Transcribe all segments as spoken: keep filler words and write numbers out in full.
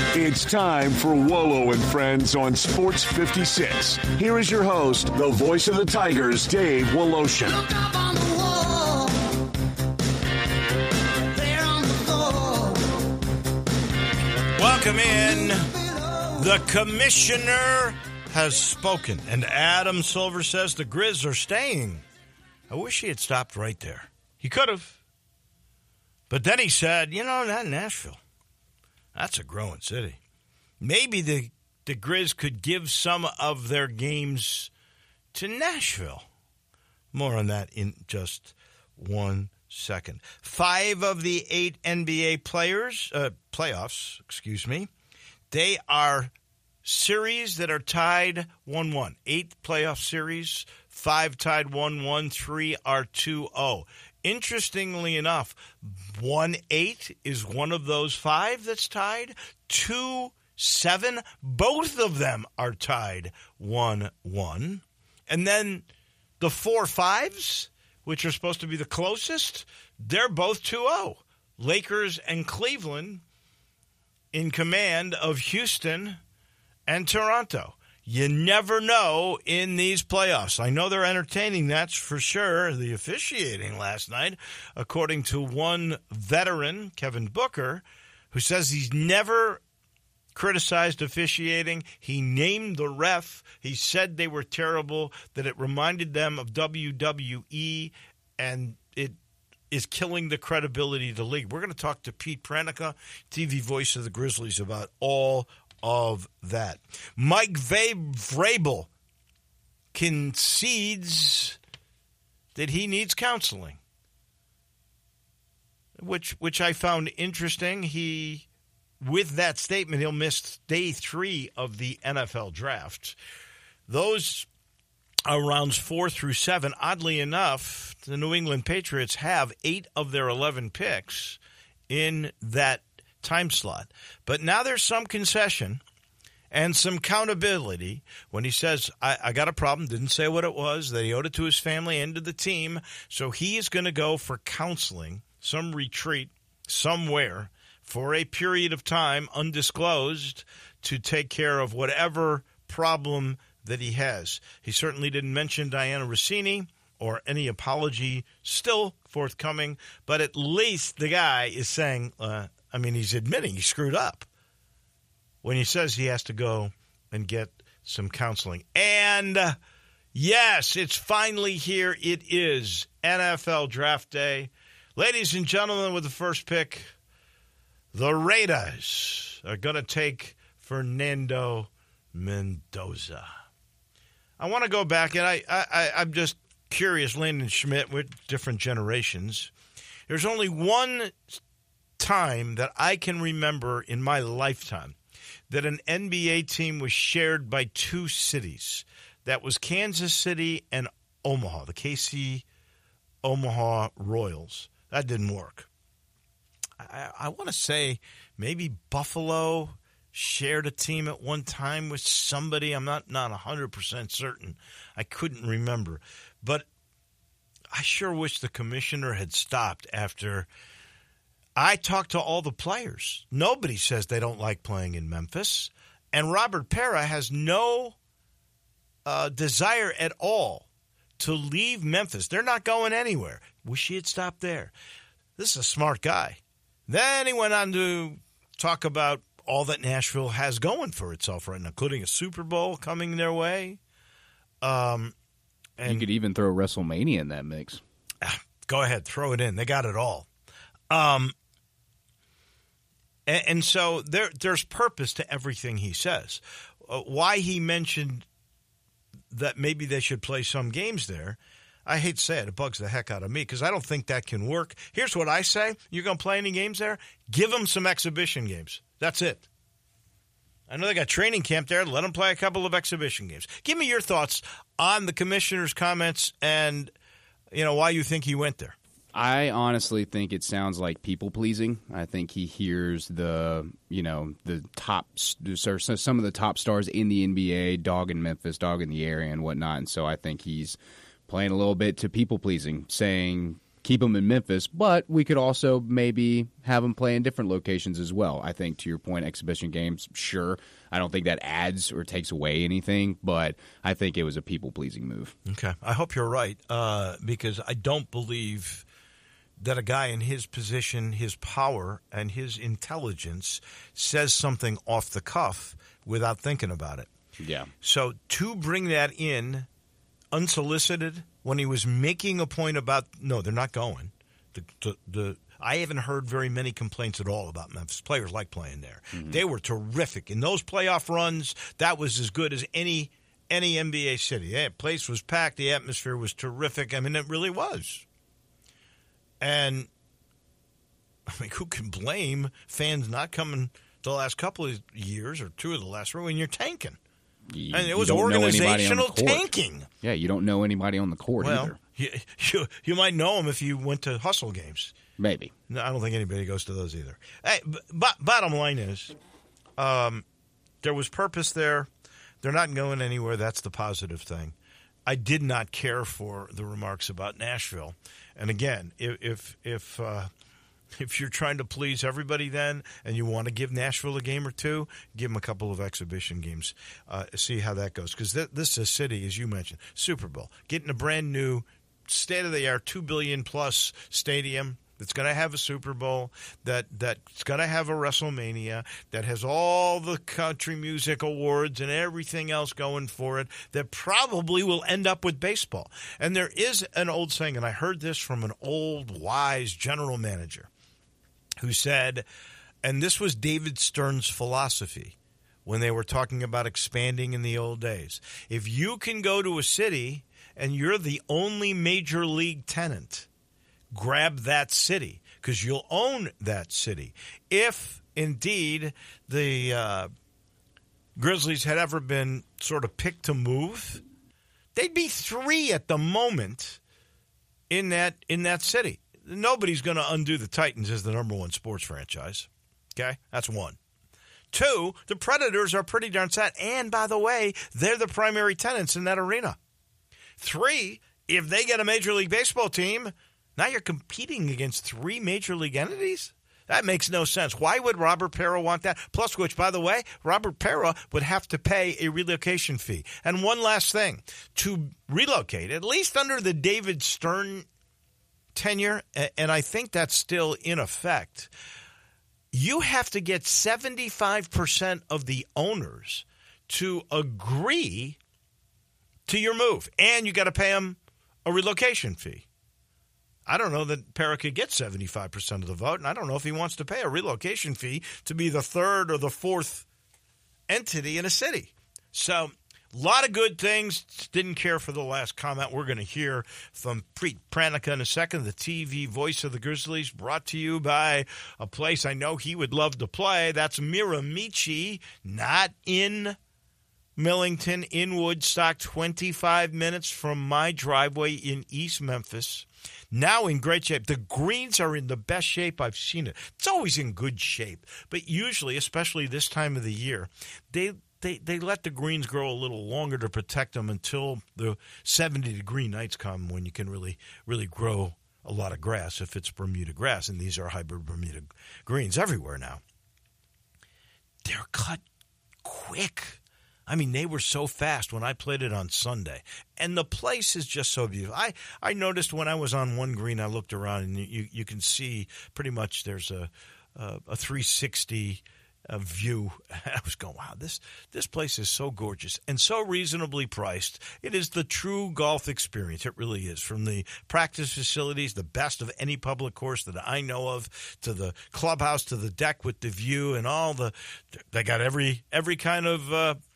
It's time for Wolo and Friends on Sports fifty-six. Here is your host, the voice of the Tigers, Dave Woloshin. Welcome in. The commissioner has spoken, and Adam Silver says the Grizz are staying. I wish he had stopped right there. He could have. But then he said, you know, not Nashville. That's a growing city. Maybe the, the Grizz could give some of their games to Nashville. More on that in just one second. Five of the eight N B A players, uh, playoffs, excuse me, they are series that are tied one one. Eight playoff series, five tied one one, three are two oh. Interestingly enough, one eight is one of those five that's tied. two seven, both of them are tied one one. And then the four fives, which are supposed to be the closest, they're both two oh. Lakers and Cleveland in command of Houston and Toronto. You never know in these playoffs. I know they're entertaining, that's for sure. The officiating last night, according to one veteran, Kevin Booker, who says he's never criticized officiating. He named the ref. He said they were terrible, that it reminded them of W W E, and it is killing the credibility of the league. We're going to talk to Pete Pranica, T V voice of the Grizzlies, about all of that. Mike Vrabel concedes that he needs counseling, which which I found interesting. He, with that statement, he'll miss day three of the N F L draft. Those are rounds four through seven. Oddly enough, the New England Patriots have eight of their eleven picks in that time slot. But now there's some concession and some accountability when he says, I, I got a problem, didn't say what it was, that he owed it to his family and to the team. So he is going to go for counseling, some retreat somewhere for a period of time, undisclosed, to take care of whatever problem that he has. He certainly didn't mention Diana Rossini or any apology still forthcoming, but at least the guy is saying, uh, I mean, he's admitting he screwed up when he says he has to go and get some counseling. And, uh, yes, it's finally here. It is N F L Draft Day. Ladies and gentlemen, with the first pick, the Raiders are going to take Fernando Mendoza. I want to go back, and I, I, I'm just curious, Landon Schmidt, with different generations. There's only one time that I can remember in my lifetime that an N B A team was shared by two cities. That was Kansas City and Omaha, the K C Omaha Royals. That didn't work. I, I want to say maybe Buffalo shared a team at one time with somebody. I'm not, not one hundred percent certain. I couldn't remember. But I sure wish the commissioner had stopped after I talked to all the players. Nobody says they don't like playing in Memphis. And Robert Pera has no uh, desire at all to leave Memphis. They're not going anywhere. Wish he had stopped there. This is a smart guy. Then he went on to talk about all that Nashville has going for itself right now, including a Super Bowl coming their way. Um, and you could even throw WrestleMania in that mix. Go ahead, throw it in. They got it all. Um, and, and so there, there's purpose to everything he says. Uh, why he mentioned that maybe they should play some games there, I hate to say it, it bugs the heck out of me because I don't think that can work. Here's what I say. You're going to play any games there? Give them some exhibition games. That's it. I know they got training camp there. Let them play a couple of exhibition games. Give me your thoughts on the commissioner's comments and, you know, why you think he went there. I honestly think it sounds like people pleasing. I think he hears the, you know, the top, some of the top stars in the N B A, dog in Memphis, dog in the area and whatnot. And so I think he's playing a little bit to people pleasing, saying, keep him in Memphis, but we could also maybe have him play in different locations as well. I think, to your point, exhibition games, sure. I don't think that adds or takes away anything, but I think it was a people-pleasing move. Okay. I hope you're right, uh, because I don't believe that a guy in his position, his power, and his intelligence says something off the cuff without thinking about it. Yeah. So to bring that in unsolicited when he was making a point about, no, they're not going. The, the, the I haven't heard very many complaints at all about Memphis. Players like playing there. Mm-hmm. They were terrific. In those playoff runs, that was as good as any any N B A city. The place was packed. The atmosphere was terrific. I mean, it really was. And, I mean, who can blame fans not coming the last couple of years or two of the last three when you're tanking? You, and it was organizational tanking. Yeah, you don't know anybody on the court well, either. You, you, you might know them if you went to hustle games. Maybe. No, I don't think anybody goes to those either. Hey, b- bottom line is, um, there was purpose there. They're not going anywhere. That's the positive thing. I did not care for the remarks about Nashville. And again, if if if, uh, if you're trying to please everybody then and you want to give Nashville a game or two, give them a couple of exhibition games. Uh, see how that goes. Because th- this is a city, as you mentioned, Super Bowl. Getting a brand new, state-of-the-art, two billion dollars plus stadium that's going to have a Super Bowl, that that's going to have a WrestleMania, that has all the country music awards and everything else going for it, that probably will end up with baseball. And there is an old saying, and I heard this from an old, wise general manager who said, and this was David Stern's philosophy when they were talking about expanding in the old days, if you can go to a city and you're the only major league tenant, grab that city because you'll own that city. If, indeed, the uh, Grizzlies had ever been sort of picked to move, they'd be three at the moment in that in that city. Nobody's going to undo the Titans as the number one sports franchise. Okay? That's one. Two, the Predators are pretty darn set. And, by the way, they're the primary tenants in that arena. Three, if they get a Major League Baseball team, now you're competing against three major league entities? That makes no sense. Why would Robert Parra want that? Plus, which, by the way, Robert Parra would have to pay a relocation fee. And one last thing. To relocate, at least under the David Stern tenure, and I think that's still in effect, you have to get seventy-five percent of the owners to agree to your move. And you got to pay them a relocation fee. I don't know that Parra could get seventy-five percent of the vote, and I don't know if he wants to pay a relocation fee to be the third or the fourth entity in a city. So, a lot of good things. Didn't care for the last comment. We're going to hear from Pete Pranica in a second, the T V voice of the Grizzlies, brought to you by a place I know he would love to play. That's Miramichi, not in Millington, in Woodstock, twenty-five minutes from my driveway in East Memphis. Now in great shape. The greens are in the best shape I've seen it. It's always in good shape. But usually, especially this time of the year, they they, they let the greens grow a little longer to protect them until the seventy-degree nights come when you can really, really grow a lot of grass if it's Bermuda grass. And these are hybrid Bermuda greens everywhere now. They're cut quick. I mean, they were so fast when I played it on Sunday. And the place is just so beautiful. I, I noticed when I was on one green, I looked around, and you, you can see pretty much there's a, a, a three sixty uh, view. I was going, wow, this, this place is so gorgeous and so reasonably priced. It is the true golf experience. It really is. From the practice facilities, the best of any public course that I know of, to the clubhouse, to the deck with the view and all the – they got every every kind of uh, –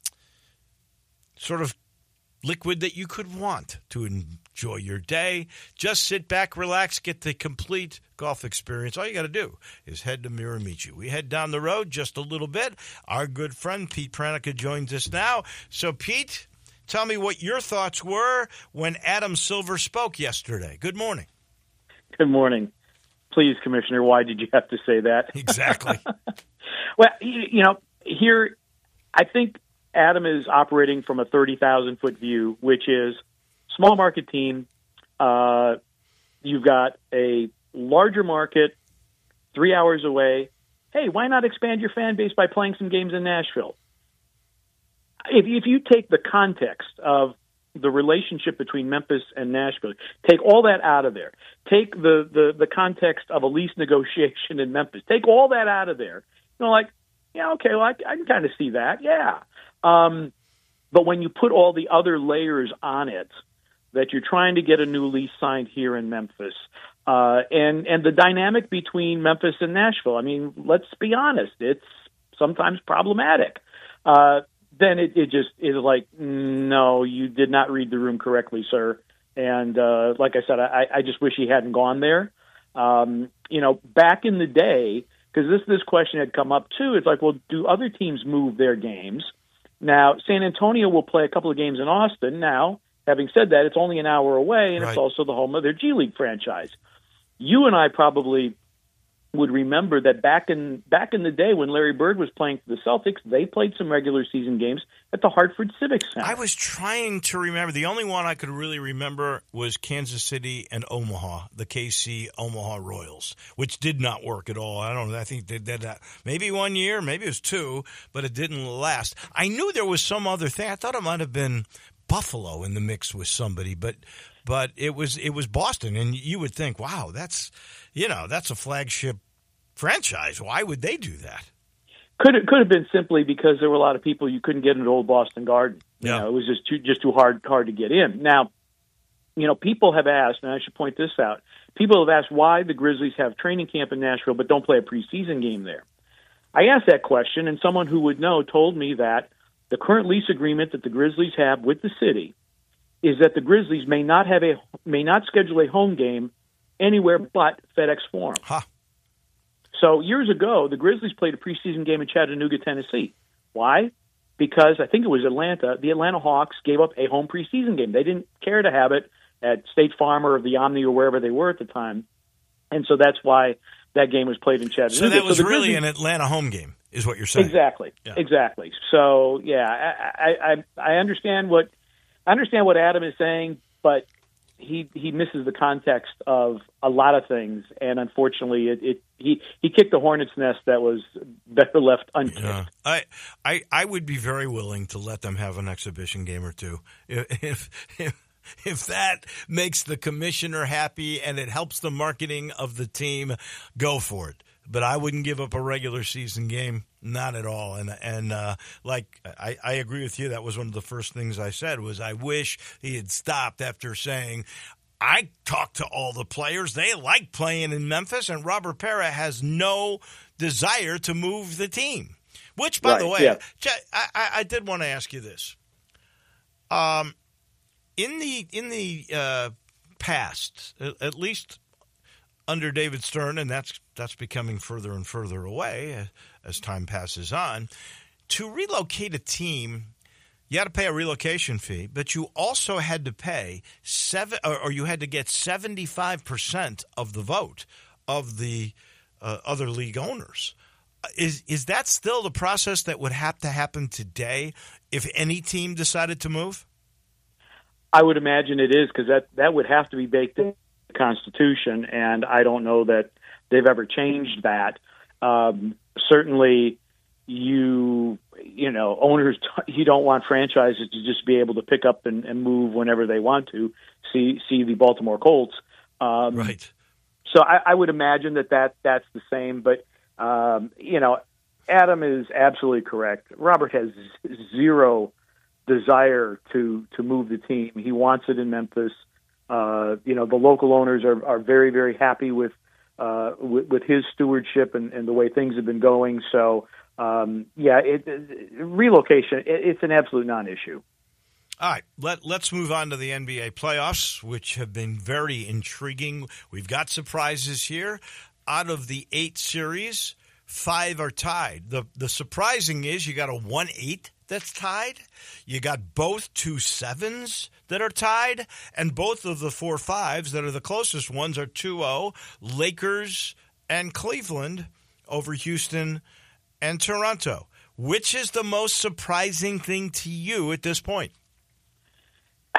sort of liquid that you could want to enjoy your day. Just sit back, relax, get the complete golf experience. All you got to do is head to Miramichi. We head down the road just a little bit. Our good friend Pete Pranica joins us now. So, Pete, tell me what your thoughts were when Adam Silver spoke yesterday. Good morning. Good morning. Please, Commissioner, why did you have to say that? Exactly. Well, you know, here, I think Adam is operating from a thirty thousand foot view, which is small market team, uh, you've got a larger market, three hours away. Hey, why not expand your fan base by playing some games in Nashville? If, if you take the context of the relationship between Memphis and Nashville, take all that out of there. Take the, the, the context of a lease negotiation in Memphis. Take all that out of there. You know, like, yeah, okay, well, I, I can kind of see that, yeah. Um, but when you put all the other layers on it, that you're trying to get a new lease signed here in Memphis, uh, and and the dynamic between Memphis and Nashville, I mean, let's be honest, it's sometimes problematic. Uh, then it, it just is like, no, you did not read the room correctly, sir. And uh, like I said, I, I just wish he hadn't gone there. Um, you know, back in the day, because this this question had come up too, it's like, well, do other teams move their games? Now, San Antonio will play a couple of games in Austin now. Having said that, it's only an hour away, and right. It's also the home of their G League franchise. You and I probably would remember that back in back in the day when Larry Bird was playing for the Celtics, they played some regular season games at the Hartford Civic Center. I was trying to remember. The only one I could really remember was Kansas City and Omaha, the K C Omaha Royals, which did not work at all. I don't know. I think they did that maybe one year, maybe it was two, but it didn't last. I knew there was some other thing. I thought it might have been Buffalo in the mix with somebody, but but it was it was Boston, and you would think, wow, that's you know that's a flagship franchise. Why would they do that? Could it could have been simply because there were a lot of people you couldn't get into Old Boston Garden. You yeah. know, it was just too just too hard hard to get in. Now, you know, people have asked, and I should point this out. People have asked why the Grizzlies have training camp in Nashville but don't play a preseason game there. I asked that question, and someone who would know told me that the current lease agreement that the Grizzlies have with the city is that the Grizzlies may not have a may not schedule a home game anywhere but FedEx Forum. Huh. So years ago, the Grizzlies played a preseason game in Chattanooga, Tennessee. Why? Because I think it was Atlanta. The Atlanta Hawks gave up a home preseason game. They didn't care to have it at State Farm or the Omni or wherever they were at the time, and so that's why that game was played in Chattanooga. So that was so really Grizzlies, an Atlanta home game, is what you're saying? Exactly, yeah. exactly. So yeah, I, I I understand what I understand what Adam is saying, but he he misses the context of a lot of things, and unfortunately, it, it he he kicked a hornet's nest that was better left unkicked. Yeah. I, I I would be very willing to let them have an exhibition game or two if if if that makes the commissioner happy and it helps the marketing of the team. Go for it. But I wouldn't give up a regular season game, not at all. And and uh, like I, I agree with you. That was one of the first things I said was I wish he had stopped after saying, I talked to all the players. They like playing in Memphis, and Robert Pera has no desire to move the team. Which, by right, the way, yeah. I, I, I did want to ask you this. Um, in the in the uh, past, at least under David Stern, and that's that's becoming further and further away as time passes on, to relocate a team, you had to pay a relocation fee, but you also had to pay seven, or you had to get seventy-five percent of the vote of the uh, other league owners. Is is that still the process that would have to happen today if any team decided to move? I would imagine it is, because that, that would have to be baked in the Constitution, and I don't know that they've ever changed that. Um, certainly, you you know owners, you don't want franchises to just be able to pick up and, and move whenever they want to. See see the Baltimore Colts, um, right? So I, I would imagine that, that that's the same. But um, you know, Adam is absolutely correct. Robert has zero desire to to move the team. He wants it in Memphis. Uh, you know, the local owners are, are very, very happy with, uh, with with his stewardship and, and the way things have been going. So, um, yeah, it, it, relocation, it, it's an absolute non-issue. All right, let, let's move on to the N B A playoffs, which have been very intriguing. We've got surprises here. Out of the eight series, five are tied. The, the surprising is you got a one eight that's tied. You got both two sevens that are tied, and both of the four fives that are the closest ones are two oh, Lakers and Cleveland over Houston and Toronto. Which is the most surprising thing to you at this point?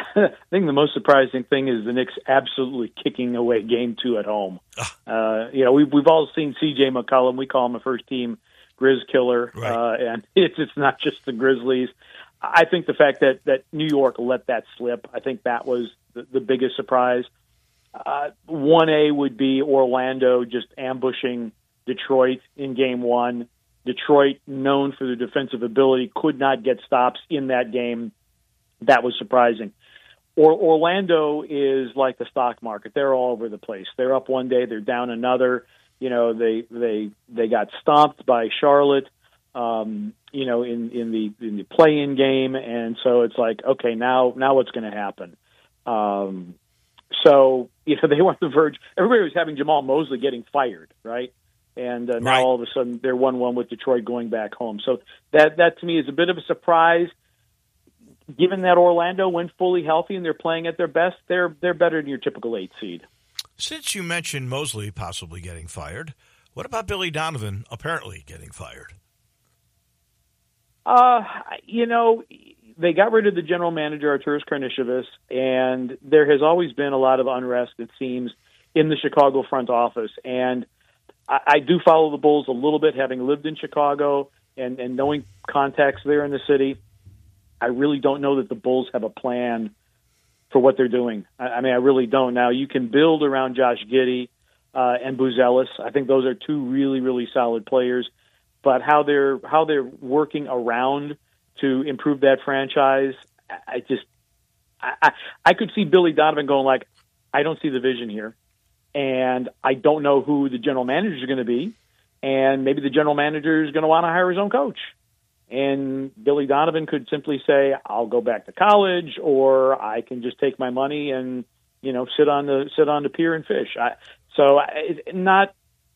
I think the most surprising thing is the Knicks absolutely kicking away game two at home. Uh, you know, we've, we've all seen C J McCollum. We call him a first-team Grizz killer, right. uh, and it's it's not just the Grizzlies. I think the fact that, that New York let that slip, I think that was the, the biggest surprise. Uh, one A would be Orlando just ambushing Detroit in game one. Detroit, known for their defensive ability, could not get stops in that game. That was surprising. Or, Orlando is like the stock market. They're all over the place. They're up one day, they're down another. You know, they they they got stomped by Charlotte, um, you know, in, in the in the play-in game, and so it's like, okay, now now what's going to happen? Um, so you know, they were on the verge. Everybody was having Jamal Mosley getting fired, right? And uh, now right. all of a sudden they're one one with Detroit going back home. So that that to me is a bit of a surprise. Given that Orlando went fully healthy and they're playing at their best, they're they're better than your typical eight seed. Since you mentioned Mosley possibly getting fired, what about Billy Donovan apparently getting fired? Uh, you know, they got rid of the general manager, Arturas Karnisovas, and there has always been a lot of unrest, it seems, in the Chicago front office. And I, I do follow the Bulls a little bit, having lived in Chicago and, and knowing contacts there in the city. I really don't know that the Bulls have a plan for what they're doing. I, I mean, I really don't. Now, you can build around Josh Giddey uh, and Buzelis. I think those are two really, really solid players. But how they're how they're working around to improve that franchise, I just I, I, I could see Billy Donovan going like, I don't see the vision here, and I don't know who the general manager is going to be, and maybe the general manager is going to want to hire his own coach. And Billy Donovan could simply say, I'll go back to college, or I can just take my money and, you know, sit on the sit on the pier and fish. I, so it's not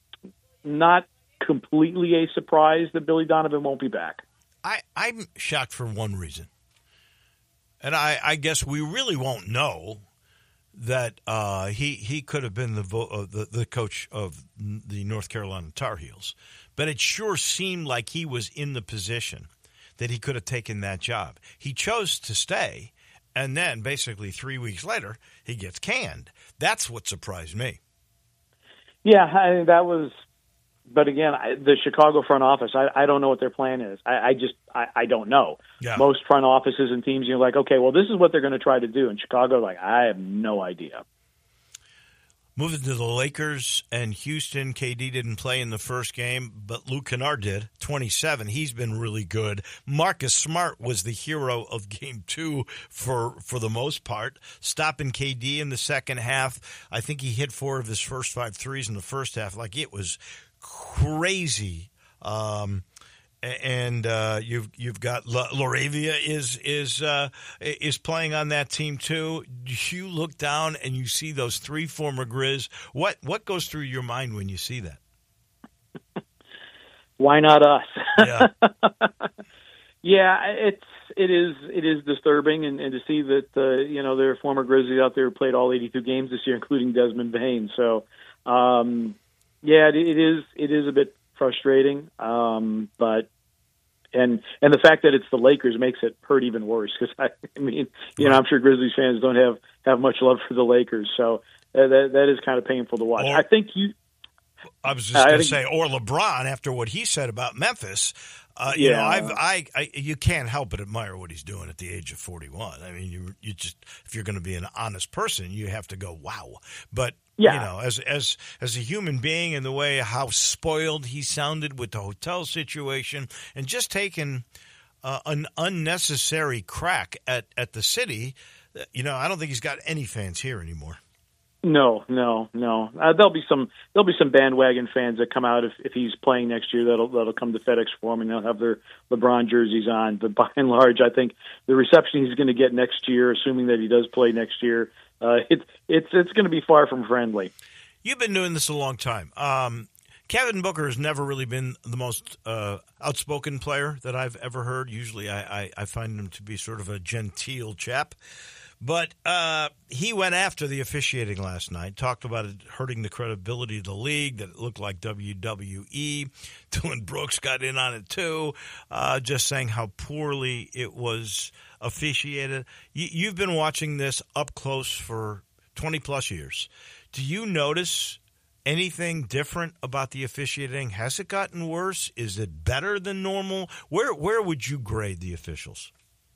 not completely a surprise that Billy Donovan won't be back. I, I'm shocked for one reason. And I, I guess we really won't know that uh, he he could have been the, vo- uh, the the coach of the North Carolina Tar Heels. But it sure seemed like he was in the position that he could have taken that job. He chose to stay, and then basically three weeks later, he gets canned. That's what surprised me. Yeah, I, that was – but again, I, the Chicago front office, I, I don't know what their plan is. I, I just I, – I don't know. Yeah. Most front offices and teams, you're like, okay, well, this is what they're going to try to do. In Chicago, like, I have no idea. Moving to the Lakers and Houston, K D didn't play in the first game, but Luke Kennard did, twenty-seven. He's been really good. Marcus Smart was the hero of game two for for the most part, stopping K D in the second half. I think he hit four of his first five threes in the first half. Like, it was crazy. Um And uh, you've you've got La- Laravia is is uh, is playing on that team too. You look down and you see those three former Grizz. What what goes through your mind when you see that? Why not us? Yeah, yeah, it's it is it is disturbing, and, and to see that uh, you know there are former Grizzlies out there who played all eighty-two games this year, including Desmond Bane. So, um, yeah, it, it is it is a bit frustrating, um, but. And and the fact that it's the Lakers makes it hurt even worse because I, I mean you know I'm sure Grizzlies fans don't have, have much love for the Lakers, so uh, that that is kind of painful to watch. Or, I think you. I was just going to say, or LeBron after what he said about Memphis. Uh, you Yeah. know, I've, I, I, you can't help but admire what he's doing at the age of forty-one. I mean, you, you just, if you're going to be an honest person, you have to go, wow. But, Yeah. you know, as, as, as a human being and the way how spoiled he sounded with the hotel situation and just taking uh, an unnecessary crack at, at the city, you know, I don't think he's got any fans here anymore. No, no, no. Uh, there'll be some there'll be some bandwagon fans that come out if, if he's playing next year. That'll that'll come to FedEx Forum and they'll have their LeBron jerseys on. But by and large, I think the reception he's going to get next year, assuming that he does play next year, uh, it's it's it's going to be far from friendly. You've been doing this a long time. Um, Kevin Booker has never really been the most uh, outspoken player that I've ever heard. Usually, I, I, I find him to be sort of a genteel chap. But uh, he went after the officiating last night, talked about it hurting the credibility of the league, that it looked like W W E. Dylan Brooks got in on it too, uh, just saying how poorly it was officiated. You, you've been watching this up close for twenty plus years. Do you notice anything different about the officiating? Has it gotten worse? Is it better than normal? Where where would you grade the officials?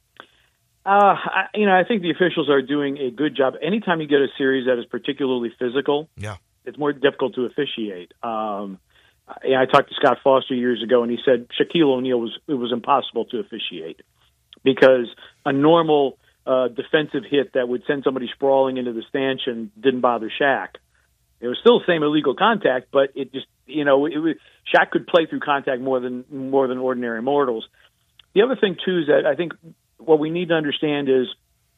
Uh, I, you know, I think the officials are doing a good job. Anytime you get a series that is particularly physical, yeah, it's more difficult to officiate. Um, I, I talked to Scott Foster years ago, and he said Shaquille O'Neal was it was impossible to officiate because a normal uh, defensive hit that would send somebody sprawling into the stanchion didn't bother Shaq. It was still the same illegal contact, but it just, you know, it was, Shaq could play through contact more than more than ordinary mortals. The other thing, too, is that I think what we need to understand is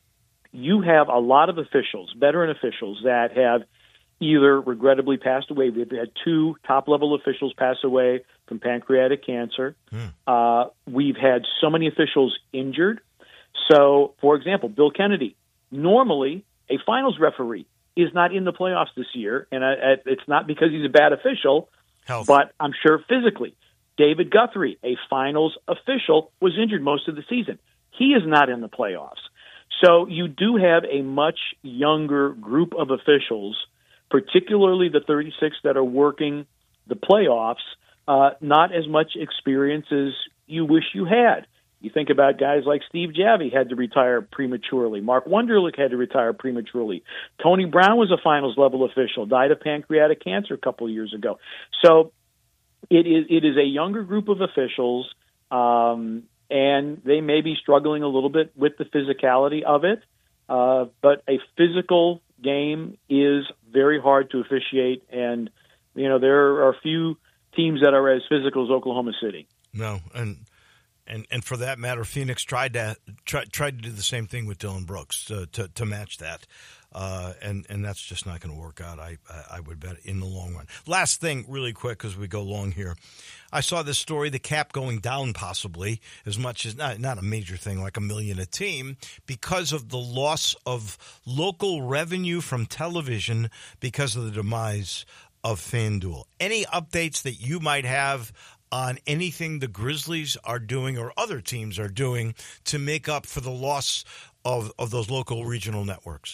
you have a lot of officials, veteran officials, that have either regrettably passed away. We've had two top-level officials pass away from pancreatic cancer. Hmm. Uh, we've had so many officials injured. So, for example, Bill Kennedy, normally a finals referee, is not in the playoffs this year, and I, I, it's not because he's a bad official, Health. but I'm sure physically. David Guthrie, a finals official, was injured most of the season. He is not in the playoffs. So you do have a much younger group of officials, particularly the thirty-six that are working the playoffs, uh, not as much experience as you wish you had. You think about guys like Steve Javie had to retire prematurely. Mark Wunderlich had to retire prematurely. Tony Brown was a finals-level official, died of pancreatic cancer a couple of years ago. So it is it is a younger group of officials, um, and they may be struggling a little bit with the physicality of it. Uh, but a physical game is very hard to officiate, and you know there are a few teams that are as physical as Oklahoma City. No, and. And and for that matter, Phoenix tried to try, tried to do the same thing with Dylan Brooks to to, to match that, uh, and and that's just not going to work out. I I would bet in the long run. Last thing, really quick, because we go long here. I saw this story: the cap going down possibly as much as not not a major thing like a million a team because of the loss of local revenue from television because of the demise of FanDuel. Any updates that you might have on anything the Grizzlies are doing or other teams are doing to make up for the loss of, of those local regional networks?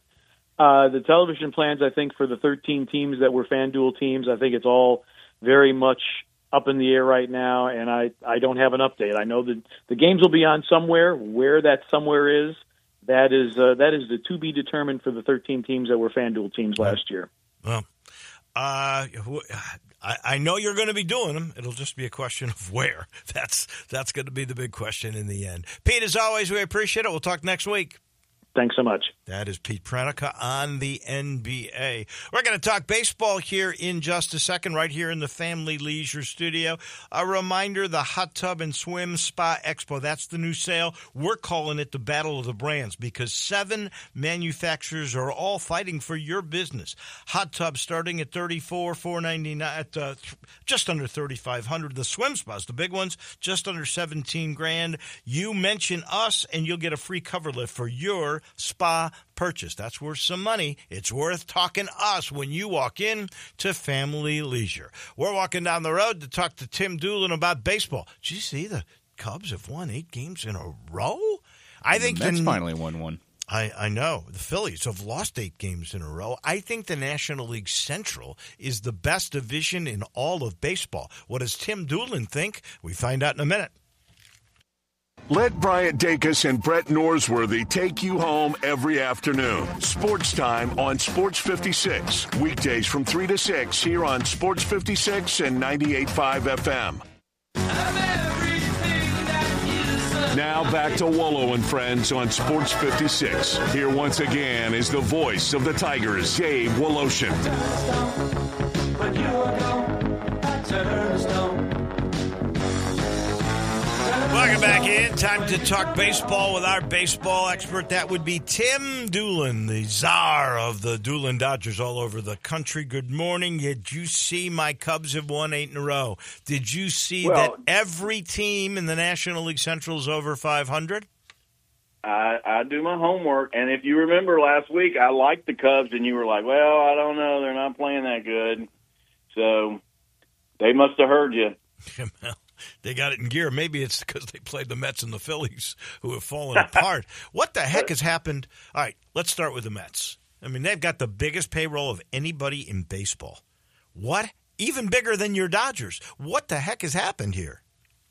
Uh, the television plans, I think, for the thirteen teams that were FanDuel teams, I think it's all very much up in the air right now, and I, I don't have an update. I know that the games will be on somewhere. Where that somewhere is, that is uh, that is the to be determined for the thirteen teams that were FanDuel teams last year. Well, uh, I, I know you're going to be doing them. It'll just be a question of where. That's that's going to be the big question in the end. Pete, as always, we appreciate it. We'll talk next week. Thanks so much. That is Pete Pranica on the N B A. We're going to talk baseball here in just a second, right here in the Family Leisure Studio. A reminder, the Hot Tub and Swim Spa Expo, that's the new sale. We're calling it the Battle of the Brands because seven manufacturers are all fighting for your business. Hot tub starting at thirty-four thousand four hundred ninety-nine dollars, at uh, just under thirty-five hundred dollars. The swim spas, the big ones, just under seventeen grand. You mention us and you'll get a free cover lift for your spa purchase. That's worth some money. It's worth talking us when you walk in to Family Leisure. We're walking down the road to talk to Tim Doolin about baseball. Did you see the Cubs have won eight games in a row? I and think the Mets the, finally won one. I, I know. The Phillies have lost eight games in a row. I think the National League Central is the best division in all of baseball. What does Tim Doolin think? We find out in a minute. Let Bryant Dacus and Brett Norsworthy take you home every afternoon. Sports Time on Sports fifty-six. Weekdays from three to six here on Sports fifty-six and ninety-eight point five F M. Now back to Wolo and Friends on Sports fifty-six. Here once again is the voice of the Tigers, Dave Woloshin. Welcome back in. Time to talk baseball with our baseball expert. That would be Tim Doolin, the czar of the Doolin Dodgers all over the country. Good morning. Did you see my Cubs have won eight in a row? Did you see well, that every team in the National League Central is over five hundred? I, I do my homework, and if you remember last week, I liked the Cubs, and you were like, well, I don't know, they're not playing that good. So they must have heard you. they got it in gear. Maybe it's because they played the Mets and the Phillies, who have fallen apart. What the heck has happened? All right, let's start with the Mets. I mean, they've got the biggest payroll of anybody in baseball. What? Even bigger than your Dodgers. What the heck has happened here?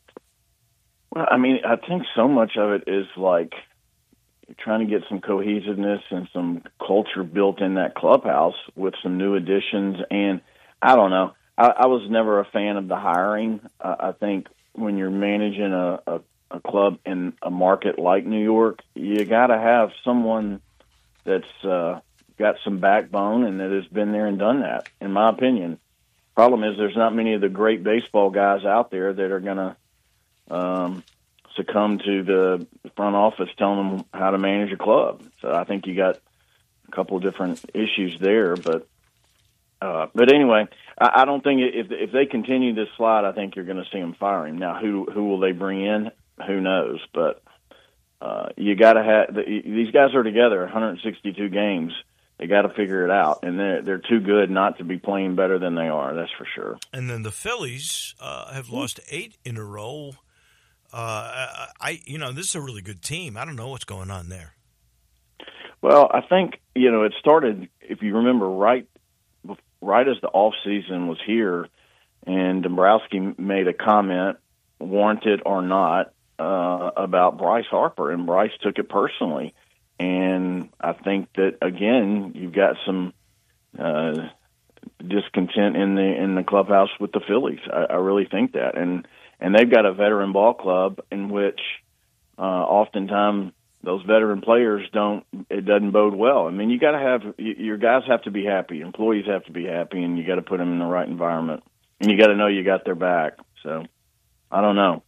Well, I mean, I think so much of it is like trying to get some cohesiveness and some culture built in that clubhouse with some new additions. And I don't know. I, I was never a fan of the hiring. Uh, I think when you're managing a, a, a club in a market like New York, you got to have someone that's uh, got some backbone and that has been there and done that, in my opinion. Problem is there's not many of the great baseball guys out there that are going to um, succumb to the front office telling them how to manage a club. So I think you got a couple of different issues there. But uh, but anyway, I, I don't think if if they continue this slide, I think you're going to see them fire him. Now, who who will they bring in? Who knows? But uh, you got to have the, these guys are together one hundred sixty-two games. They got to figure it out, and they're they're too good not to be playing better than they are. That's for sure. And then the Phillies uh, have lost eight in a row. Uh, I you know this is a really good team. I don't know what's going on there. Well, I think you know it started. If you remember, right right as the off season was here, and Dombrowski made a comment, warranted or not, uh, about Bryce Harper, and Bryce took it personally. And I think that again, you've got some uh, discontent in the in the clubhouse with the Phillies. I, I really think that, and and they've got a veteran ball club in which uh, oftentimes those veteran players don't. It doesn't bode well. I mean, you got to have your guys have to be happy, employees have to be happy, and you got to put them in the right environment, and you got to know you got their back. So I don't know.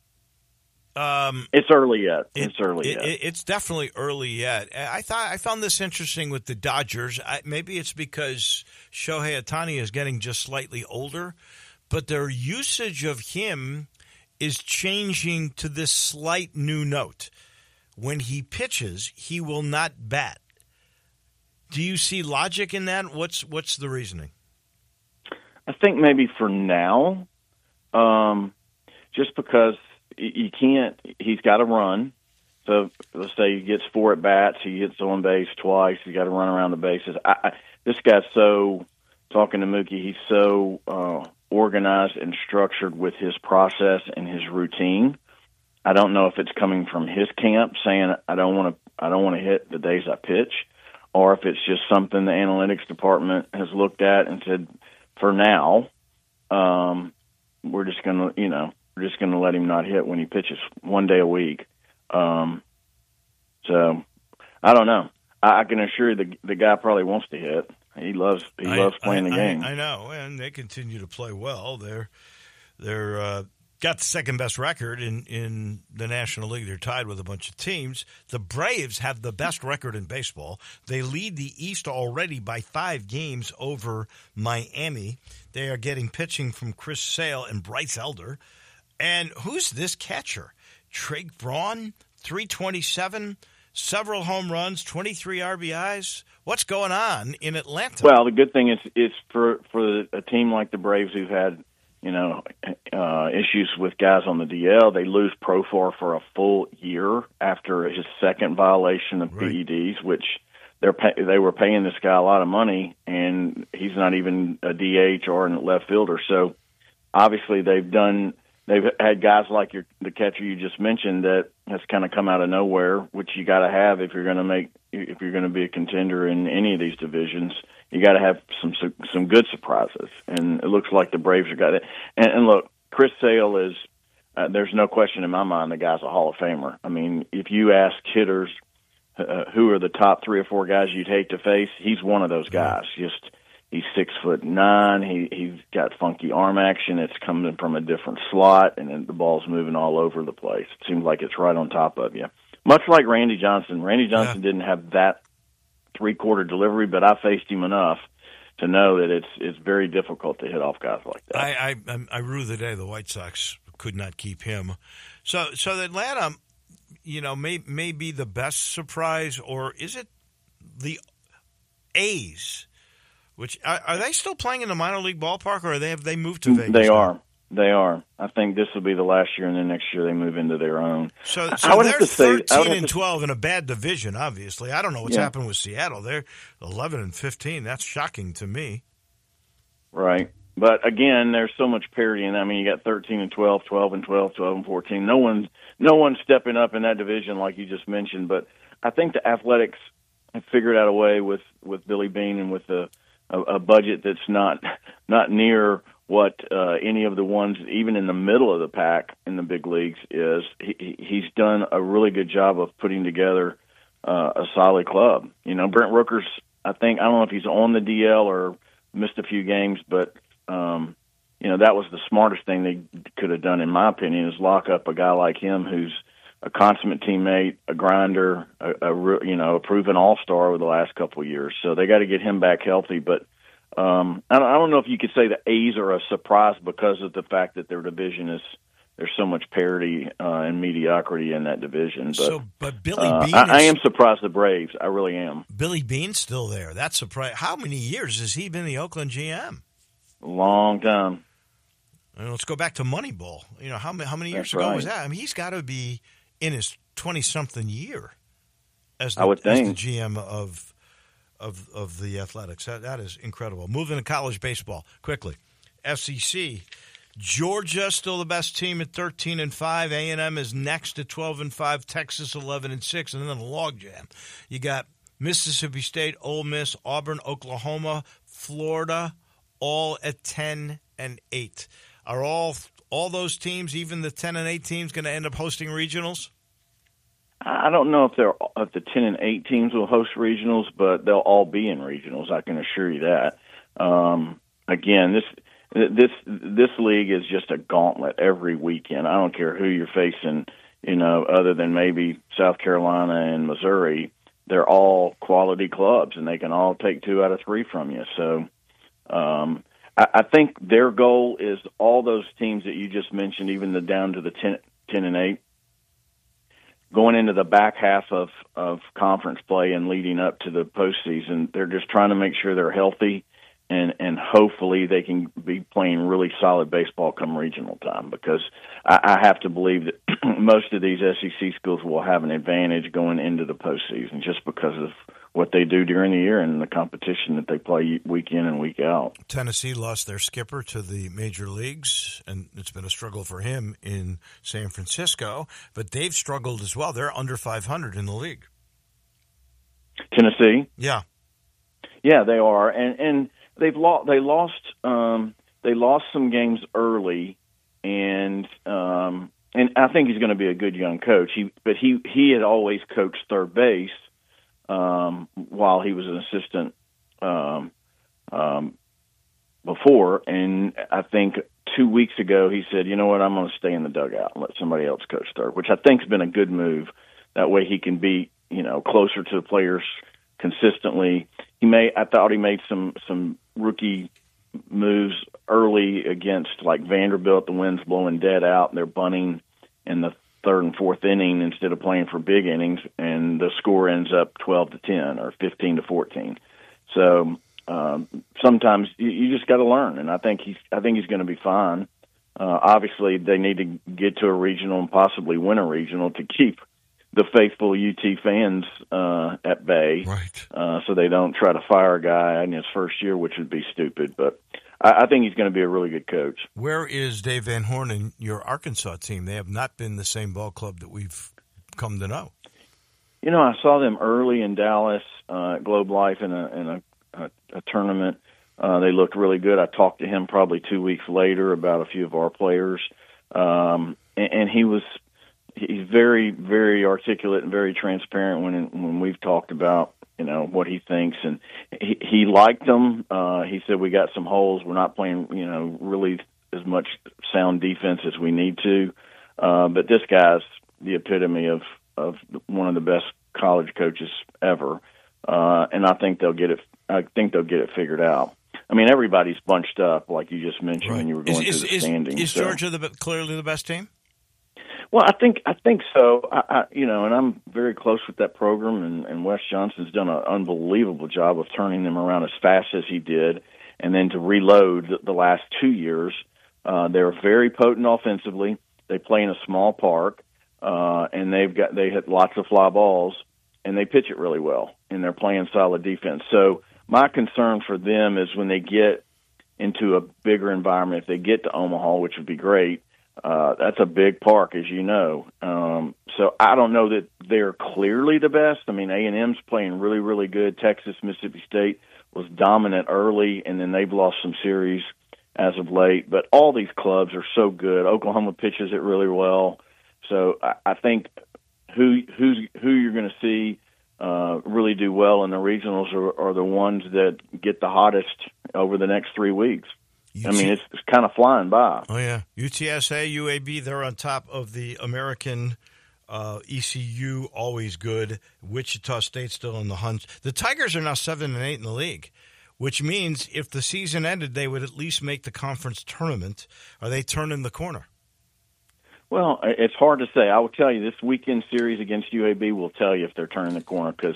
Um, it's early yet. It's it, early it, yet. It's definitely early yet. I thought I found this interesting with the Dodgers. I, maybe it's because Shohei Ohtani is getting just slightly older, but their usage of him is changing to this slight new note. When he pitches, he will not bat. Do you see logic in that? What's what's the reasoning? I think maybe for now, um, just because. You can't. He's got to run. So let's say he gets four at bats. He hits on base twice. He's got to run around the bases. I, I, this guy's so talking to Mookie. He's so uh, organized and structured with his process and his routine. I don't know if it's coming from his camp saying I don't want to. I don't want to hit the days I pitch, or if it's just something the analytics department has looked at and said, for now, um, we're just going to, you know. We're just going to let him not hit when he pitches one day a week. Um, so I don't know. I, I can assure you the the guy probably wants to hit. He loves he I, loves playing I, the game. I, I know, and they continue to play well. They're they're uh, got the second best record in, in the National League. They're tied with a bunch of teams. The Braves have the best record in baseball. They lead the East already by five games over Miami. They are getting pitching from Chris Sale and Bryce Elder. And who's this catcher? Trey Braun, three twenty-seven, several home runs, twenty-three R B Is. What's going on in Atlanta? Well, the good thing is, is for for a team like the Braves who've had, you know, uh, issues with guys on the D L, they lose Profar for a full year after his second violation of right. P E Ds, which they're pay, they were paying this guy a lot of money, and he's not even a D H or a left fielder. So obviously they've done. They've had guys like your, the catcher you just mentioned that has kind of come out of nowhere, which you got to have if you're going to make if you're going to be a contender in any of these divisions. You got to have some some good surprises, and it looks like the Braves have got it. And, and look, Chris Sale is uh, there's no question in my mind the guy's a Hall of Famer. I mean, if you ask hitters uh, who are the top three or four guys you'd hate to face, he's one of those guys. Just He's six foot nine. He he's got funky arm action. It's coming from a different slot, and then the ball's moving all over the place. It seems like it's right on top of you. Much like Randy Johnson. Randy Johnson yeah. didn't have that three quarter delivery, but I faced him enough to know that it's it's very difficult to hit off guys like that. I I, I rue the day the White Sox could not keep him. So so Atlanta, you know, may may be the best surprise, or is it the A's? Which are, are they still playing in the minor league ballpark, or are they have they moved to Vegas? They are. They are. I think this will be the last year, and then next year they move into their own. So, so I would they're have to say, thirteen and to, twelve in a bad division. Obviously, I don't know what's yeah. happened with Seattle. They're eleven and fifteen. That's shocking to me. Right, but again, there's so much parity, and I mean, you got thirteen and twelve, twelve and twelve, twelve and fourteen. No one's no one's stepping up in that division like you just mentioned. But I think the Athletics have figured out a way with, with Billy Beane and with a, a, a budget that's not not near what uh, any of the ones, even in the middle of the pack in the big leagues, is. He, he's done a really good job of putting together uh, a solid club. You know, Brent Rooker's, I think, I don't know if he's on the D L or missed a few games, but, um, you know, that was the smartest thing they could have done, in my opinion, is lock up a guy like him who's a consummate teammate, a grinder, a, a you know, a proven all-star over the last couple of years. So they got to get him back healthy, but Um, I don't know if you could say the A's are a surprise because of the fact that their division is there's so much parity uh, and mediocrity in that division. But, so, but Billy uh, Beane, I, is, I am surprised the Braves. I really am. Billy Beane's still there. That's surprising. How many years has he been the Oakland G M? A long time. I mean, let's go back to Moneyball. You know, how many how many years That's ago right. was that? I mean, he's got to be in his twenty something year as the, I would as think. the G M of. Of, of the Athletics. That, that is incredible. Moving to college baseball quickly. F C C, Georgia still the best team at thirteen and five. A and M is next at twelve and five. Texas eleven and six, and then the logjam. You got Mississippi State, Ole Miss, Auburn, Oklahoma, Florida, all at ten and eight. Are all all those teams, even the ten and eight teams, going to end up hosting regionals? I don't know if they're if the ten and eight teams will host regionals, but they'll all be in regionals. I can assure you that. Um, again, this this this league is just a gauntlet every weekend. I don't care who you're facing, you know, other than maybe South Carolina and Missouri. They're all quality clubs, and they can all take two out of three from you. So, um, I, I think their goal is all those teams that you just mentioned, even the down to the ten, ten and eight. Going into the back half of, of conference play and leading up to the postseason, they're just trying to make sure they're healthy, and, and hopefully they can be playing really solid baseball come regional time, because I, I have to believe that most of these S E C schools will have an advantage going into the postseason just because of what they do during the year and the competition that they play week in and week out. Tennessee lost their skipper to the major leagues, and it's been a struggle for him in San Francisco, but they've struggled as well. They're under five hundred in the league. Tennessee? Yeah. Yeah, they are. And and they've lost they lost um, they lost some games early, and um, and I think he's going to be a good young coach. He but he he had always coached third base Um, while he was an assistant um, um, before. And I think two weeks ago he said, you know what, I'm going to stay in the dugout and let somebody else coach third, which I think has been a good move. That way he can be, you know, closer to the players consistently. He may, I thought he made some, some rookie moves early against like Vanderbilt. The wind's blowing dead out and they're bunting in the third and fourth inning instead of playing for big innings, and the score ends up twelve to ten or fifteen to fourteen. So um, sometimes you, you just got to learn, and I think he's I think he's going to be fine. Uh, obviously, they need to get to a regional and possibly win a regional to keep the faithful U T fans uh, at bay, right? Uh, so they don't try to fire a guy in his first year, which would be stupid. But I think he's going to be a really good coach. Where is Dave Van Horn and your Arkansas team? They have not been the same ball club that we've come to know. You know, I saw them early in Dallas uh, at Globe Life in a in a, a, a tournament. Uh, they looked really good. I talked to him probably two weeks later about a few of our players, um, and, and he was he's very very articulate and very transparent when when we've talked about, you know, what he thinks, and he, he liked them. Uh, he said, we got some holes. We're not playing, you know, really as much sound defense as we need to. Uh, but this guy's the epitome of, of one of the best college coaches ever. Uh, and I think they'll get it. I think they'll get it figured out. I mean, everybody's bunched up, like you just mentioned, Right. when you were going is, through the is, standings. Is so. Georgia the, clearly the best team? Well, I think I think so. I, I, you know, and I'm very close with that program, and, and Wes Johnson's done an unbelievable job of turning them around as fast as he did, and then to reload the, the last two years Uh, they're very potent offensively. They play in a small park, uh, and they've got they hit lots of fly balls, and they pitch it really well, and they're playing solid defense. So my concern for them is when they get into a bigger environment, if they get to Omaha, which would be great, uh, that's a big park, as you know. Um, so I don't know that they're clearly the best. I mean, A and M's playing really, really good. Texas, Mississippi State was dominant early, and then they've lost some series as of late. But all these clubs are so good. Oklahoma pitches it really well. So I, I think who who's, who you're going to see uh, really do well in the regionals are, are the ones that get the hottest over the next three weeks. U T- I mean, it's, it's kind of flying by. Oh, yeah. U T S A, U A B, they're on top of the American. Uh, E C U, always good. Wichita State still in the hunt. The Tigers are now seven and eight in the league, which means if the season ended, they would at least make the conference tournament. Are they turning the corner? Well, it's hard to say. I will tell you, this weekend series against U A B will tell you if they're turning the corner, because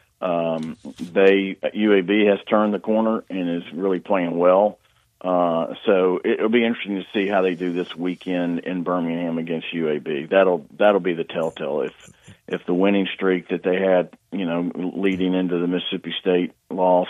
um, they U A B has turned the corner and is really playing well. Uh, so it'll be interesting to see how they do this weekend in Birmingham against U A B. That'll that'll be the telltale if if the winning streak that they had, you know, leading into the Mississippi State loss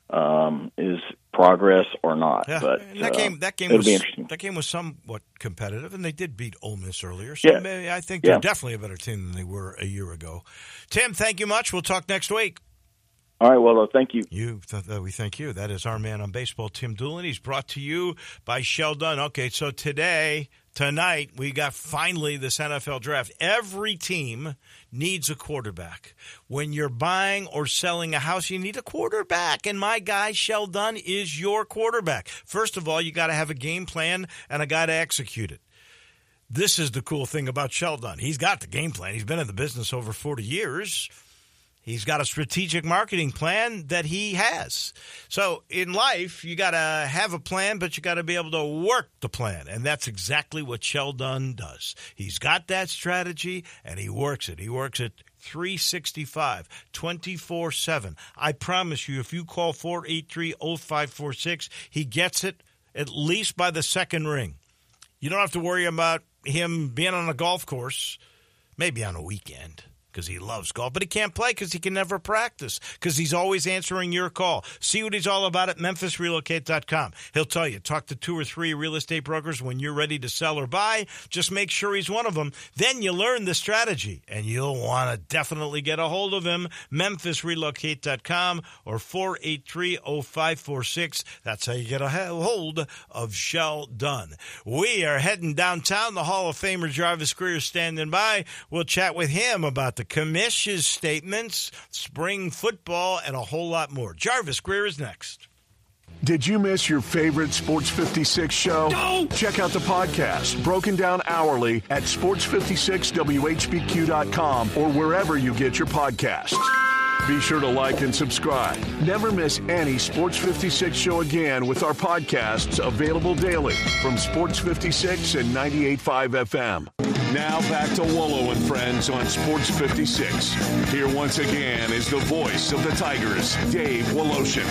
um, is progress or not. Yeah. But and that uh, game that game it'll was be interesting. That game was somewhat competitive, and they did beat Ole Miss earlier. So yeah. maybe, I think they're yeah. definitely a better team than they were a year ago. Tim, thank you much. We'll talk next week. All right, well, uh, thank you. You, th- th- we thank you. That is our man on baseball, Tim Doolin. He's brought to you by Shell Dunn. Okay, so today, tonight, we got finally this N F L draft. Every team needs a quarterback. When you're buying or selling a house, you need a quarterback. And my guy, Shell Dunn, is your quarterback. First of all, you got to have a game plan and a guy to execute it. This is the cool thing about Shell Dunn. He's got the game plan. He's been in the business over forty years. He's got a strategic marketing plan that he has. So in life, you got to have a plan, but you got to be able to work the plan. And that's exactly what Shell Dunn does. He's got that strategy, and he works it. He works it three sixty-five, twenty-four seven. I promise you, if you call four eight three, oh five four six, he gets it at least by the second ring. You don't have to worry about him being on a golf course, maybe on a weekend, because he loves golf, but he can't play because he can never practice, because he's always answering your call. See what he's all about at Memphis Relocate dot com. He'll tell you, talk to two or three real estate brokers when you're ready to sell or buy. Just make sure he's one of them. Then you learn the strategy, and you'll want to definitely get a hold of him. Memphis Relocate dot com or four eight three, oh five four six. That's how you get a hold of Shell Dunn. We are heading downtown. The Hall of Famer Jarvis Greer is standing by. We'll chat with him about the commission's statements, spring football, and a whole lot more. Jarvis Greer is next. Did you miss your favorite Sports fifty-six show? No! Check out the podcast, broken down hourly at sports fifty-six W H B Q dot com or wherever you get your podcasts. Be sure to like and subscribe. Never miss any Sports fifty-six show again with our podcasts available daily from Sports fifty-six and ninety-eight point five F M. Now back to Wolo and Friends on Sports fifty-six. Here once again is the voice of the Tigers, Dave Woloshin.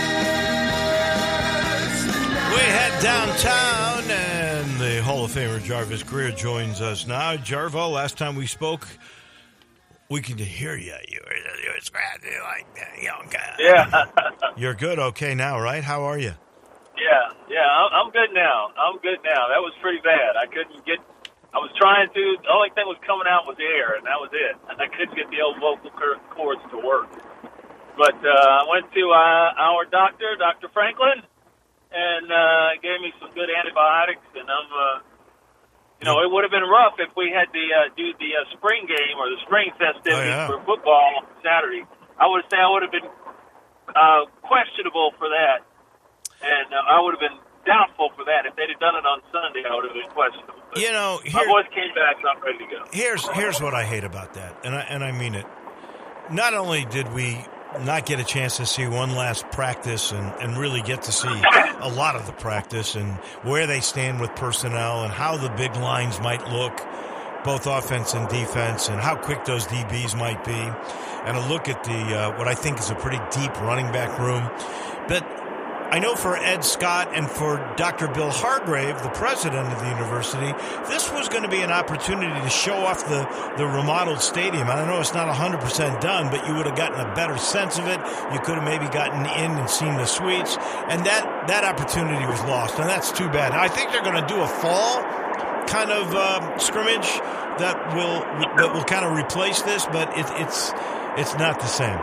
We head downtown, and the Hall of Famer Jarvis Greer joins us now. Jarvo, last time we spoke, we can hear you. You were, you were scratching like that, young guy. Yeah. You're good, okay now, right? How are you? Yeah, yeah, I'm good now. I'm good now. That was pretty bad. I couldn't get, I was trying to, the only thing was coming out was air, and that was it. I couldn't get the old vocal cords to work. But uh, I went to uh, our doctor, Doctor Franklin, and uh, gave me some good antibiotics, and I'm, uh, you know, it would have been rough if we had to uh, do the uh, spring game or the spring festivities oh, yeah. for football on Saturday. I would say I would have been uh, questionable for that, and uh, I would have been doubtful for that. If they'd have done it on Sunday, I would have been questionable. But you know, here, my voice came back, so I'm ready to go. Here's here's what I hate about that, and I and I mean it. Not only did we not get a chance to see one last practice and, and really get to see a lot of the practice and where they stand with personnel and how the big lines might look, both offense and defense, and how quick those D Bs might be, and a look at the uh, what I think is a pretty deep running back room. But I know for Ed Scott and for Doctor Bill Hargrave, the president of the university, this was going to be an opportunity to show off the, the remodeled stadium. And I know it's not one hundred percent done, but you would have gotten a better sense of it. You could have maybe gotten in and seen the suites. And that, that opportunity was lost, and that's too bad. I think they're going to do a fall kind of um, scrimmage that will that will kind of replace this, but it, it's it's not the same.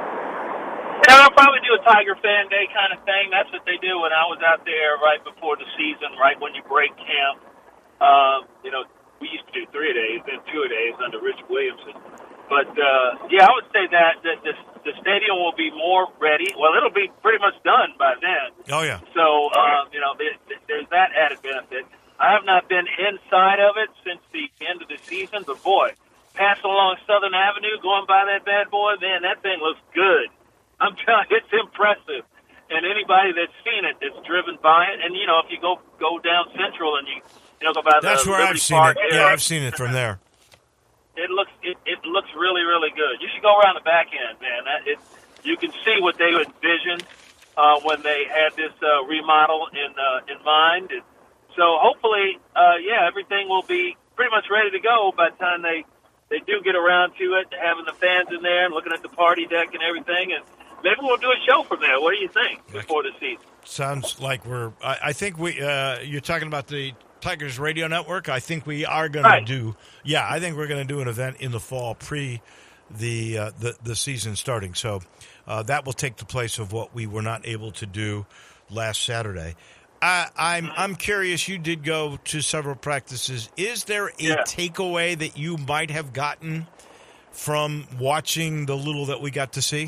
Yeah, they'll probably do a Tiger Fan Day kind of thing. That's what they do when I was out there right before the season, right when you break camp. Um, you know, we used to do three days, then two days under Rich Williamson. But, uh, yeah, I would say that, that this, the stadium will be more ready. Well, it'll be pretty much done by then. Oh, yeah. So, um, you know, there, there's that added benefit. I have not been inside of it since the end of the season, but, boy, passing along Southern Avenue, going by that bad boy, man, that thing looks good. I'm telling you, it's impressive. And anybody that's seen it, that's driven by it, and, you know, if you go go down Central and you, you know, go by That's the where Liberty I've seen Park it. area, Yeah, I've seen it from there. It looks it, it looks really, really good. You should go around the back end, man. That, it, you can see what they envisioned uh, when they had this uh, remodel in uh, in mind. And so hopefully, uh, yeah, everything will be pretty much ready to go by the time they, they do get around to it, having the fans in there and looking at the party deck and everything. And maybe we'll do a show from there. What do you think before the season? Sounds like we're I, I think we uh, you're talking about the Tigers Radio Network. I think we are going Right. to do yeah, I think we're going to do an event in the fall pre the uh, the, the season starting. So uh, that will take the place of what we were not able to do last Saturday. I, I'm I'm curious. You did go to several practices. Is there a Yeah. takeaway that you might have gotten from watching the little that we got to see?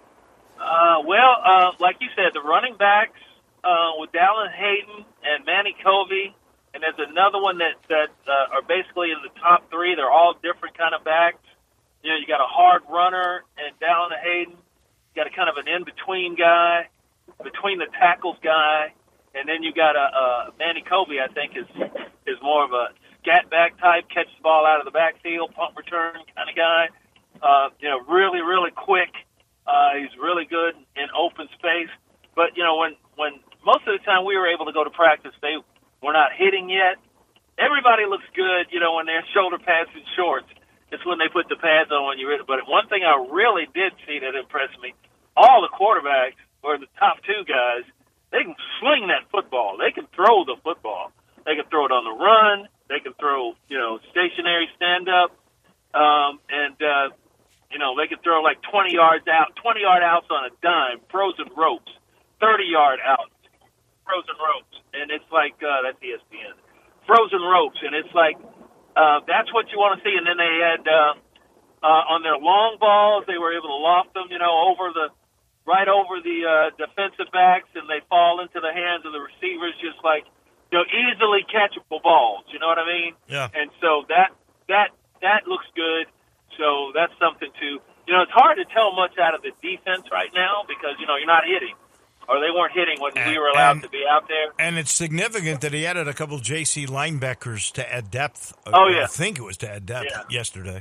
Uh, well, uh, like you said, the running backs uh, with Dallin Hayden and Manny Covey, and there's another one that that uh, are basically in the top three. They're all different kind of backs. You know, you got a hard runner and Dallin Hayden. You got a kind of an in-between guy, between the tackles guy, and then you got a, a Manny Covey. I think is is more of a scat back type, catch the ball out of the backfield, pump return kind of guy. Uh, you know, really, really quick. Uh, he's really good in open space. But, you know, when, when most of the time we were able to go to practice, they were not hitting yet. Everybody looks good, you know, when they're shoulder pads and shorts. It's when they put the pads on when you're in. But one thing I really did see that impressed me, all the quarterbacks, or the top two guys, they can sling that football. They can throw the football. They can throw it on the run. They can throw, you know, stationary stand-up. Um, and, uh, you know, they can throw like twenty yards out, twenty-yard outs on a dime, frozen ropes, thirty-yard outs, frozen ropes. And it's like, uh, that's E S P N. Frozen ropes. And it's like, uh, that's what you want to see. And then they had, uh, uh, on their long balls, they were able to loft them, you know, over the, right over the uh, defensive backs, and they fall into the hands of the receivers just like, you know, easily catchable balls. You know what I mean? Yeah. And so that, that, that looks good. So that's something to, you know, it's hard to tell much out of the defense right now because, you know, you're not hitting, or they weren't hitting when And- we were allowed and- to be out there. And it's significant that he added a couple J C linebackers to add depth. Oh, yeah. I think it was to add depth Yeah. yesterday.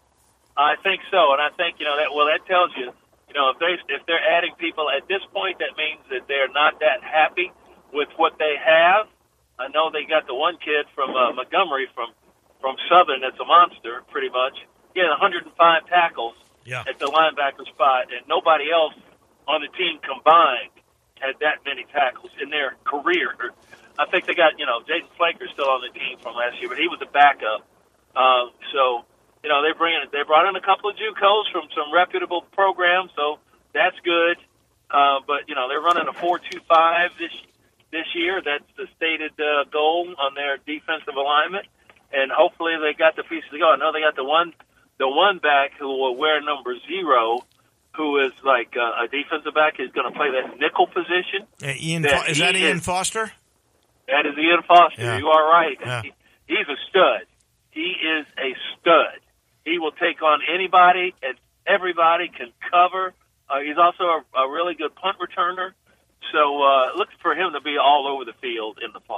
I think so, and I think, you know, that, well, that tells you, you know, if they if they're adding people at this point, that means that they're not that happy with what they have. I know they got the one kid from uh, Montgomery from from Southern that's a monster, pretty much. He had one hundred five tackles Yeah. at the linebacker spot, and nobody else on the team combined had that many tackles in their career. I think they got, you know, Jaden Flanker's still on the team from last year, but he was a backup. Um, so, you know, they bring in, they brought in a couple of JUCOs from some reputable programs, so that's good. Uh, but, you know, they're running a four two five this this year. That's the stated uh, goal on their defensive alignment, and hopefully they got the pieces to go. I know they got the one the one back who will wear number zero, who is like uh, a defensive back, is going to play that nickel position. Uh, Ian, That Fo- is that he Ian is- Foster? That is Ian Foster. Yeah. You are right. Yeah. He, he's a stud. He is a stud. He will take on anybody, and everybody can cover. Uh, he's also a, a really good punt returner. So uh, look for him to be all over the field in the fall.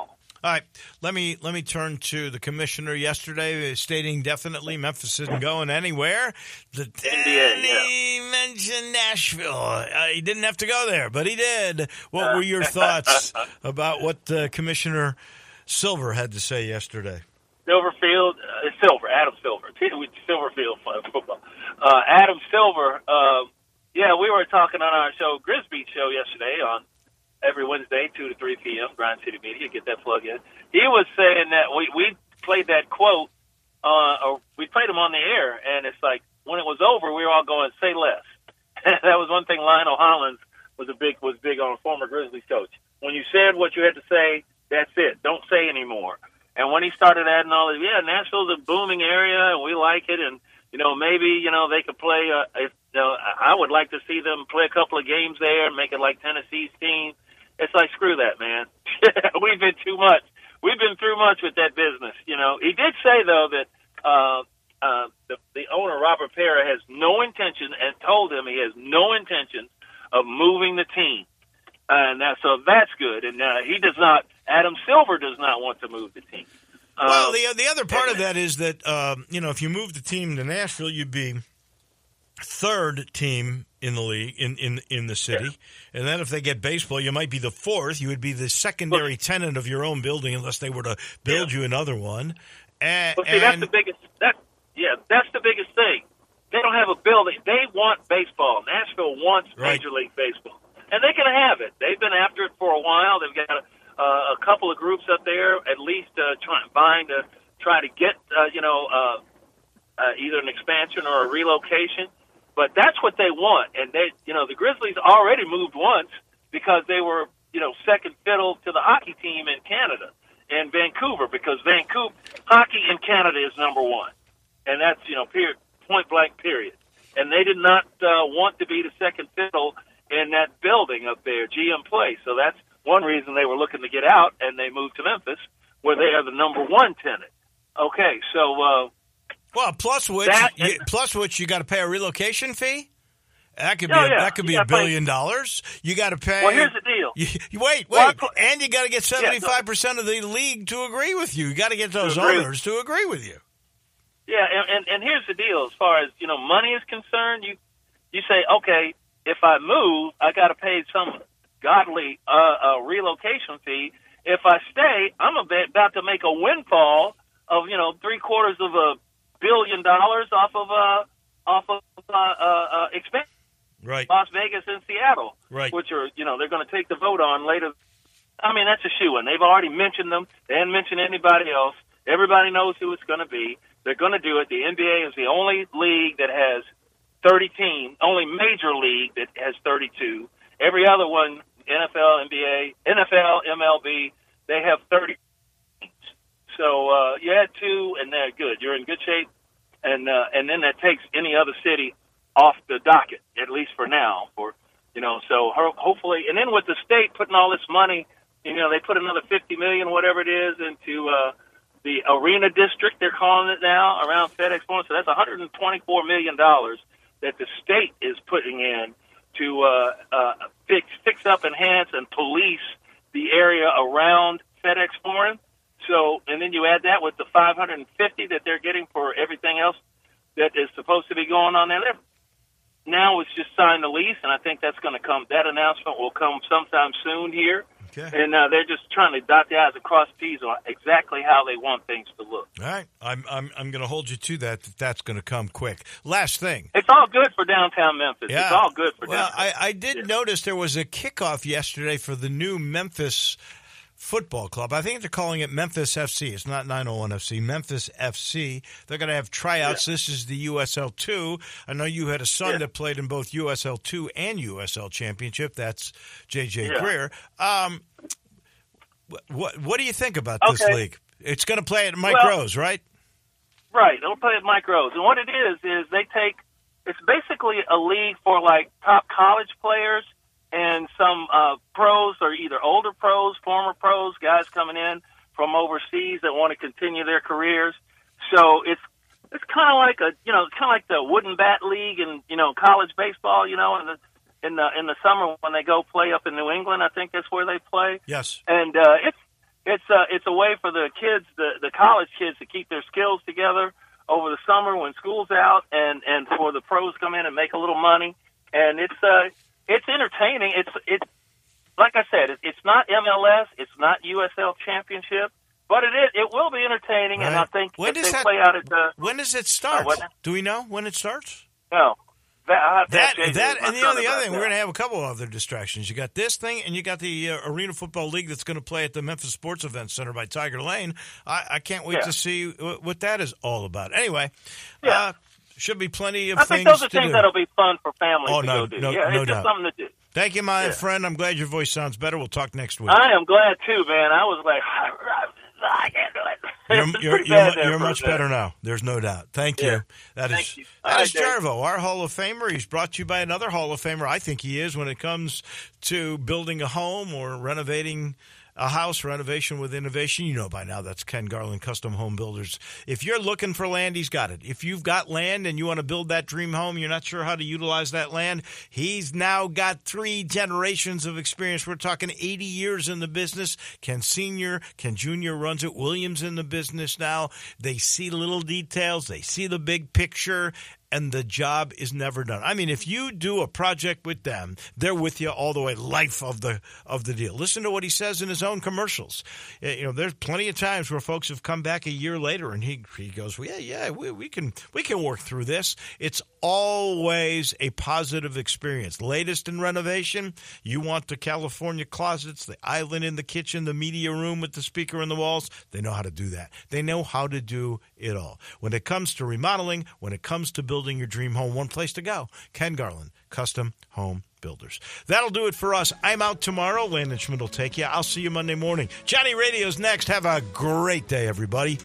All right, let me let me turn to the commissioner yesterday, stating definitely Memphis isn't going anywhere. The, then he mentioned Nashville. Uh, he didn't have to go there, but he did. What were your thoughts about what uh, Commissioner Silver had to say yesterday? Silverfield, uh, Silver, Adam Silver, Silverfield football. Uh, Adam Silver, uh, yeah, we were talking on our show, Grisby show yesterday on every Wednesday, two to three p.m., Grind City Media, get that plug in. He was saying that we, we played that quote, uh, or we played him on the air, and it's like, when it was over, we were all going, say less. That was one thing Lionel Hollins was a big, was big on, a former Grizzlies coach. When you said what you had to say, that's it. Don't say anymore. And when he started adding all this, yeah, Nashville's a booming area, and we like it, and, you know, maybe, you know, they could play, uh, if, you know, I would like to see them play a couple of games there and make it like Tennessee's team. It's like, screw that, man. We've been too much. We've been through much with that business, you know. He did say, though, that uh, uh, the, the owner, Robert Pera, has no intention, and told him he has no intention of moving the team. Uh, and that, so that's good. And uh, he does not, Adam Silver does not want to move the team. Uh, well, the, the other part of that is that, um, you know, if you move the team to Nashville, you'd be third team in the league, in, in, in the city. Yeah. And then if they get baseball, you might be the fourth. You would be the secondary well, tenant of your own building unless they were to build yeah. you another one. And, well, see, that's the biggest, that, yeah, that's the biggest thing. They don't have a building. They want baseball. Nashville wants right. Major League Baseball. And they can have it. They've been after it for a while. They've got a, uh, a couple of groups up there, at least uh, trying, vying to try to get, uh, you know, uh, uh, either an expansion or a relocation. But that's what they want. And they, you know, the Grizzlies already moved once because they were, you know, second fiddle to the hockey team in Canada and Vancouver, because Vancouver hockey in Canada is number one, and that's, you know, period, point blank period. And they did not uh, want to be the second fiddle in that building up there, G M Place. So that's one reason they were looking to get out, and they moved to Memphis, where they are the number one tenant. Okay, so. Uh, Well, plus which, that, you, plus which you got to pay a relocation fee. That could be oh, a, yeah. that could be a billion pay. dollars. You got to pay. Well, here's the deal. You, you, wait, wait, well, and you got to get seventy five percent of the league to agree with you. You got to get those to owners to agree with you. Yeah, and, and and here's the deal. As far as, you know, money is concerned, you you say, okay, if I move, I got to pay some godly uh, uh, relocation fee. If I stay, I'm about to make a windfall of, you know, three quarters of a billion dollars off of uh off of uh, uh, uh expense. Right. Las Vegas and Seattle. Right. Which are, you know, they're going to take the vote on later. I mean, that's a shoo-in. They've already mentioned them. They hadn't mentioned anybody else. Everybody knows who it's going to be. They're going to do it. The N B A is the only league that has thirty teams, only major league that has thirty-two. Every other one, N F L, N B A, N F L, M L B, they have thirty teams. So uh, you add two, and they're good. You're in good shape, and uh, and then that takes any other city off the docket, at least for now. For you know, so ho- hopefully, and then with the state putting all this money, you know, they put another fifty million, whatever it is, into uh, the arena district. They're calling it now around FedEx Forum. So that's one hundred twenty-four million dollars that the state is putting in to uh, uh, fix, fix up, enhance, and police the area around FedEx Forum. So, and then you add that with the five hundred fifty that they're getting for everything else that is supposed to be going on there. Now it's just signed the lease, and I think that's going to come. That announcement will come sometime soon here. Okay. And uh, they're just trying to dot the I's and cross the T's on exactly how they want things to look. All right. I'm I'm I'm going to hold you to that. That that's going to come quick. Last thing. It's all good for downtown Memphis. Yeah. It's all good for well, downtown. I, I did yeah. notice there was a kickoff yesterday for the new Memphis Football Club. I think they're calling it Memphis F C. It's not nine oh one F C. Memphis F C. They're going to have tryouts. Yeah. This is the U S L two. I know you had a son yeah. that played in both U S L two and U S L Championship. That's J J yeah. Greer. Um, what what do you think about okay. this league? It's going to play at Mike well, Rose, right? Right. They'll play at Mike Rose. And what it is is they take it's basically a league for like top college players and some uh, pros, or either older pros, former pros, guys coming in from overseas that want to continue their careers. So it's it's kind of like a you know kind of like the wooden bat league in you know college baseball. You know, in the in the in the summer when they go play up in New England, I think that's where they play. Yes. And uh, it's it's uh, it's a way for the kids, the the college kids, to keep their skills together over the summer when school's out, and and for the pros come in and make a little money. And it's uh, it's entertaining. It's it's like I said, it's not M L S, it's not U S L Championship. But it is, it will be entertaining, right. And I think when if does they that, play out at the... When does it start? Uh, Do we know when it starts? No. That, that, that and the other thing, that. we're going to have a couple of other distractions. You got this thing, and you got the uh, Arena Football League that's going to play at the Memphis Sports Event Center by Tiger Lane. I, I can't wait yeah. to see what, what that is all about. Anyway, yeah. uh, should be plenty of I things think those are to things do. that'll be fun for families oh, to no, go do. No, yeah, no it's doubt. just something to do. Thank you, my yeah. friend. I'm glad your voice sounds better. We'll talk next week. I am glad, too, man. I was like... I can't do it. You're, you're, you're, you're much better now. There's no doubt. Thank you. Yeah. That is Thank you. that is right, Jarvo, our Hall of Famer. He's brought to you by another Hall of Famer. I think he is when it comes to building a home or renovating a house, renovation with innovation. You know by now that's Ken Garland Custom Home Builders. If you're looking for land, he's got it. If you've got land and you want to build that dream home, you're not sure how to utilize that land, he's now got three generations of experience. We're talking eighty years in the business. Ken Senior, Ken Junior runs it. Williams in the business now. They see little details. They see the big picture. And the job is never done. I mean, if you do a project with them, they're with you all the way, life of the of the deal. Listen to what he says in his own commercials. You know, there's plenty of times where folks have come back a year later, and he he goes, well, "Yeah, yeah, we, we can we can work through this." It's always a positive experience. Latest in renovation, you want the California closets, the island in the kitchen, the media room with the speaker in the walls. They know how to do that. They know how to do it all. When it comes to remodeling, when it comes to building your dream home, one place to go. Ken Garland, Custom Home Builders. That'll do it for us. I'm out tomorrow. Landon Schmidt will take you. I'll see you Monday morning. Johnny Radio's next. Have a great day, everybody.